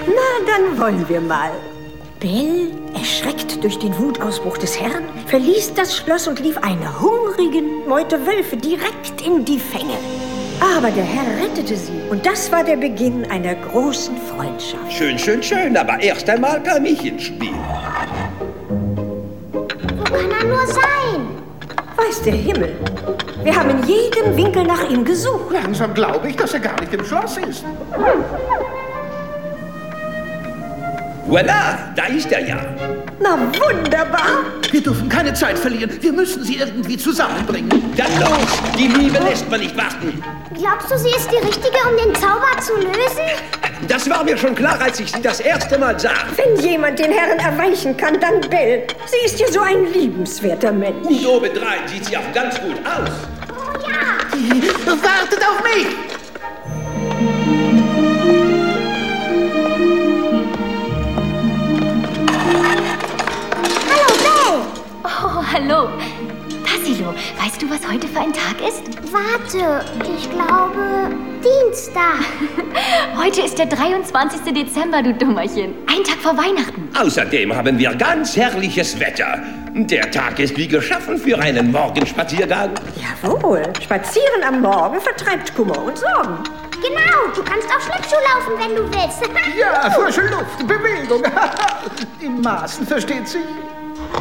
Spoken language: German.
Na, dann wollen wir mal. Belle, erschreckt durch den Wutausbruch des Herrn, verließ das Schloss und lief einer hungrigen Meute Wölfe direkt in die Fänge. Aber der Herr rettete sie und das war der Beginn einer großen Freundschaft. Schön, schön, schön, aber erst einmal kam ich ins Spiel. Wo kann er nur sein? Weiß der Himmel. Wir haben in jedem Winkel nach ihm gesucht. Langsam glaube ich, dass er gar nicht im Schloss ist. Voilà, da ist er ja. Na wunderbar. Wir dürfen keine Zeit verlieren. Wir müssen sie irgendwie zusammenbringen. Dann los, die Liebe lässt man nicht warten. Glaubst du, sie ist die Richtige, um den Zauber zu lösen? Das war mir schon klar, als ich sie das erste Mal sah. Wenn jemand den Herrn erweichen kann, dann Belle. Sie ist ja so ein liebenswerter Mensch. Und obendrein sieht sie auch ganz gut aus. Oh ja! Wartet auf mich! Hallo, Belle! Oh, hallo. Tassilo, weißt du, was heute für ein Tag ist? Warte, ich glaube Dienstag. Heute ist der 23. Dezember, du Dummerchen. Ein Tag vor Weihnachten. Außerdem haben wir ganz herrliches Wetter. Der Tag ist wie geschaffen für einen Morgenspaziergang. Jawohl, Spazieren am Morgen vertreibt Kummer und Sorgen. Genau, du kannst auch Schlittschuh laufen, wenn du willst. Ja, frische Luft, Bewegung. In Maßen, versteht sich.